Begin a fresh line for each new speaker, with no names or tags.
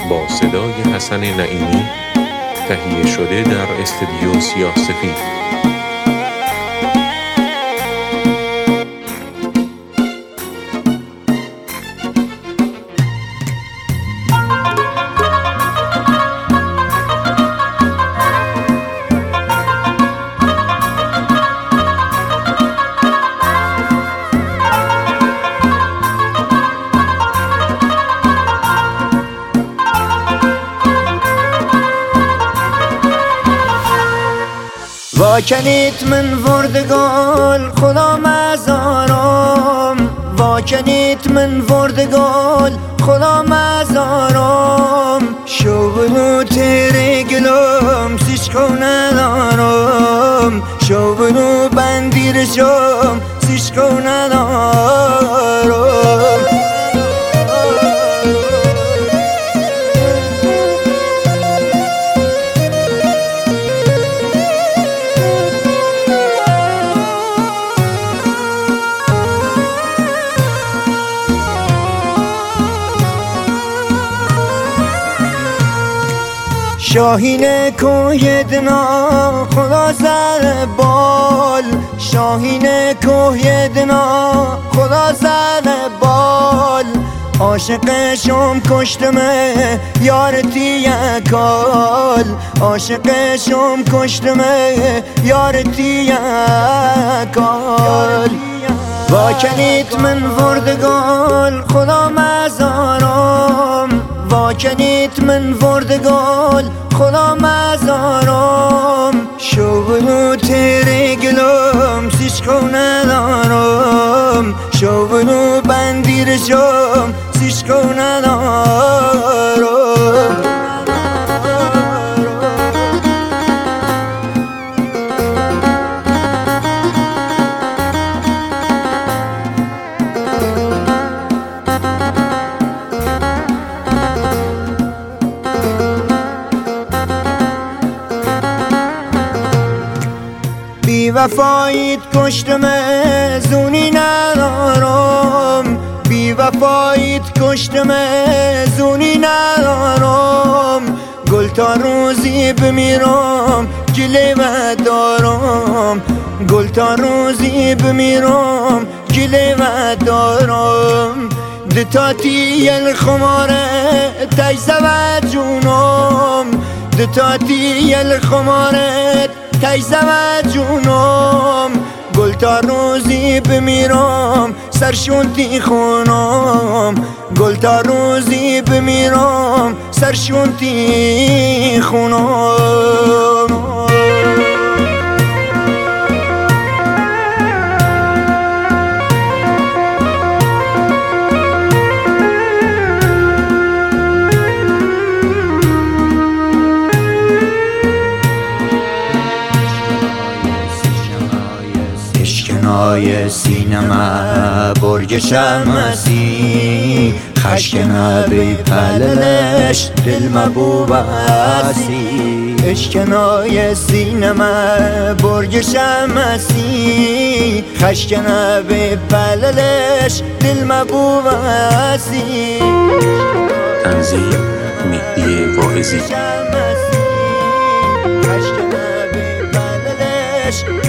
با صدای حسن نعیمی، تهیه شده در استودیو سیاه‌سفید.
واکنیت من وردگال خدا مزارم، واکنیت من وردگال خدا مزارم. شوبنو تیره گلم سیشکو ندارم، شوبنو بندی رشم سیشکو ندارم. شاهین کوه دنا خدا زد بال، شاهین کوه دنا خدا زد بال. عاشقشم کشتمه یارتی یکال، عاشقشم کشتمه یارتی یکال. واکنیت من وردگال خدا مزارم، واکنیت من وردگال خدا مزارم. شوبنو تیره گلم سیشکو ندارم، شوبنو بندی رشم سیشکو ندارم. بی وفاییت کشتمه زونی ندارم، بی وفاییت کشتمه زونی ندارم. گل تا روزی بمیرم گله و دارم، گل تا روزی بمیرم گله و دارم. دتاتی الخماره تجزه و جونم، دتاتی الخماره تجزه و جونم. گل تا روزی بمیرم سرشونتی خونم، گل تا روزی بمیرم سرشونتی خونم. اشکنای سینما برگ شمسی، خشکنه بی پللش دل مبوبسی. اشکنای سینما برگ شمسی، خشکنه بی پللش دل مبوبسی.
تنظیم مهدی واعظی.
خشکنه بی پللش